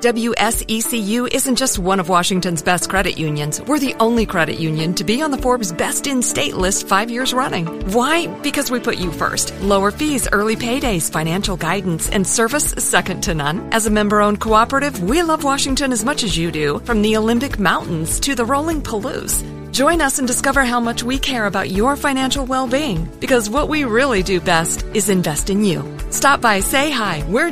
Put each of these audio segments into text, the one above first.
WSECU isn't just one of Washington's best credit unions. We're the only credit union to be on the Forbes Best in State list 5 years running. Why? Because we put you first. Lower fees, early paydays, financial guidance, and service second to none. As a member-owned cooperative, we love Washington as much as you do, from the Olympic Mountains to the rolling Palouse. Join us and discover how much we care about your financial well-being, because what we really do best is invest in you. Stop by, say hi. We're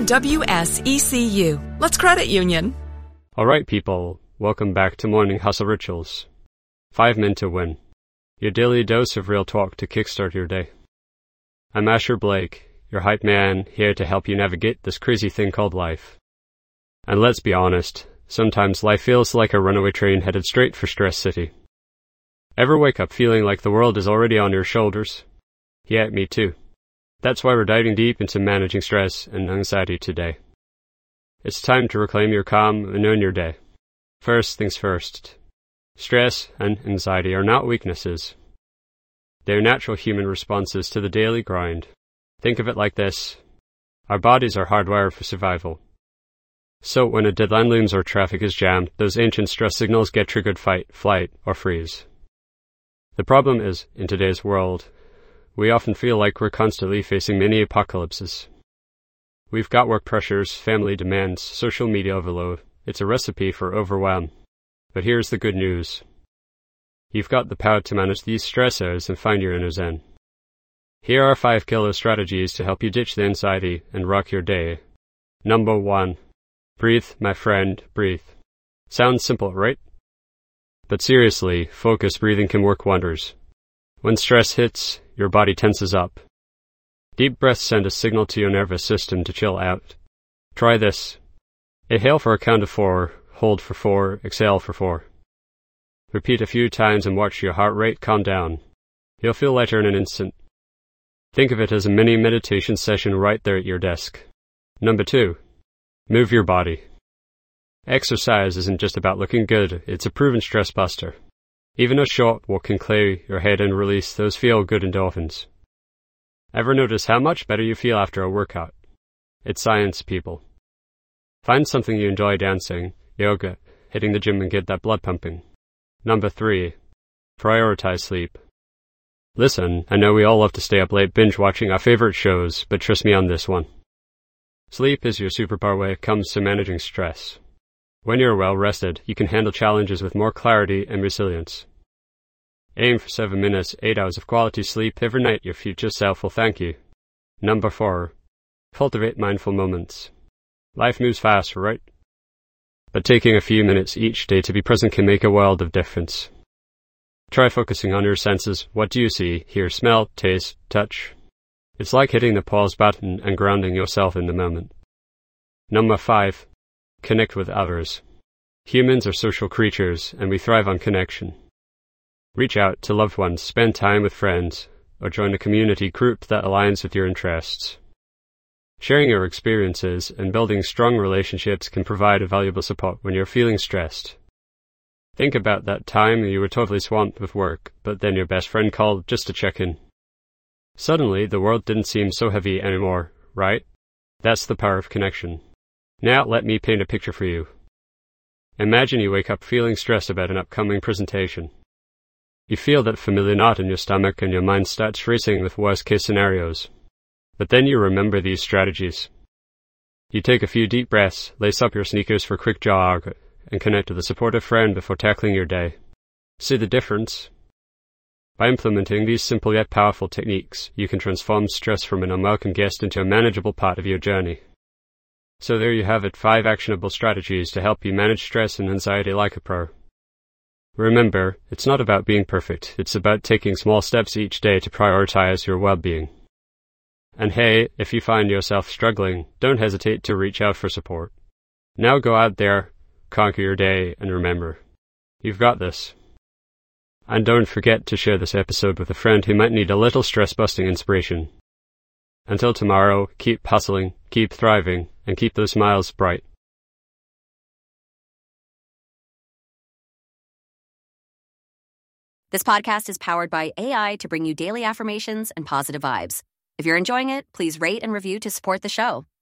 WSECU. Let's credit union. All right, people. Welcome back to Morning Hustle Rituals. 5 Men to Win. Your daily dose of real talk to kickstart your day. I'm Asher Blake, your hype man, here to help you navigate this crazy thing called life. And let's be honest, sometimes life feels like a runaway train headed straight for Stress City. Ever wake up feeling like the world is already on your shoulders? Yeah, me too. That's why we're diving deep into managing stress and anxiety today. It's time to reclaim your calm and own your day. First things first. Stress and anxiety are not weaknesses. They're natural human responses to the daily grind. Think of it like this. Our bodies are hardwired for survival. So when a deadline looms or traffic is jammed, those ancient stress signals get triggered: fight, flight, or freeze. The problem is, in today's world, we often feel like we're constantly facing mini apocalypses. We've got work pressures, family demands, social media overload. It's a recipe for overwhelm. But here's the good news. You've got the power to manage these stressors and find your inner zen. Here are 5 killer strategies to help you ditch the anxiety and rock your day. Number 1. Breathe, my friend, breathe. Sounds simple, right? But seriously, focused breathing can work wonders. When stress hits, your body tenses up. Deep breaths send a signal to your nervous system to chill out. Try this. Inhale for a count of 4, hold for 4, exhale for 4. Repeat a few times and watch your heart rate calm down. You'll feel lighter in an instant. Think of it as a mini meditation session right there at your desk. Number 2. Move your body. Exercise isn't just about looking good, it's a proven stress buster. Even a short walk can clear your head and release those feel-good endorphins. Ever notice how much better you feel after a workout? It's science, people. Find something you enjoy: dancing, yoga, hitting the gym, and get that blood pumping. Number 3. Prioritize sleep. Listen, I know we all love to stay up late binge-watching our favorite shows, but trust me on this one. Sleep is your superpower when it comes to managing stress. When you're well rested, you can handle challenges with more clarity and resilience. Aim for 7 minutes, 8 hours of quality sleep every night. Your future self will thank you. Number 4. Cultivate mindful moments. Life moves fast, right? But taking a few minutes each day to be present can make a world of difference. Try focusing on your senses. What do you see, hear, smell, taste, touch? It's like hitting the pause button and grounding yourself in the moment. Number 5. Connect with others. Humans are social creatures, and we thrive on connection. Reach out to loved ones, spend time with friends, or join a community group that aligns with your interests. Sharing your experiences and building strong relationships can provide a valuable support when you're feeling stressed. Think about that time you were totally swamped with work, but then your best friend called just to check in. Suddenly, the world didn't seem so heavy anymore, right? That's the power of connection. Now let me paint a picture for you. Imagine you wake up feeling stressed about an upcoming presentation. You feel that familiar knot in your stomach and your mind starts racing with worst-case scenarios. But then you remember these strategies. You take a few deep breaths, lace up your sneakers for a quick jog, and connect with a supportive friend before tackling your day. See the difference? By implementing these simple yet powerful techniques, you can transform stress from an unwelcome guest into a manageable part of your journey. So there you have it, 5 actionable strategies to help you manage stress and anxiety like a pro. Remember, it's not about being perfect, it's about taking small steps each day to prioritize your well-being. And hey, if you find yourself struggling, don't hesitate to reach out for support. Now go out there, conquer your day, and remember, you've got this. And don't forget to share this episode with a friend who might need a little stress-busting inspiration. Until tomorrow, keep hustling, keep thriving, and keep those smiles bright. This podcast is powered by AI to bring you daily affirmations and positive vibes. If you're enjoying it, please rate and review to support the show.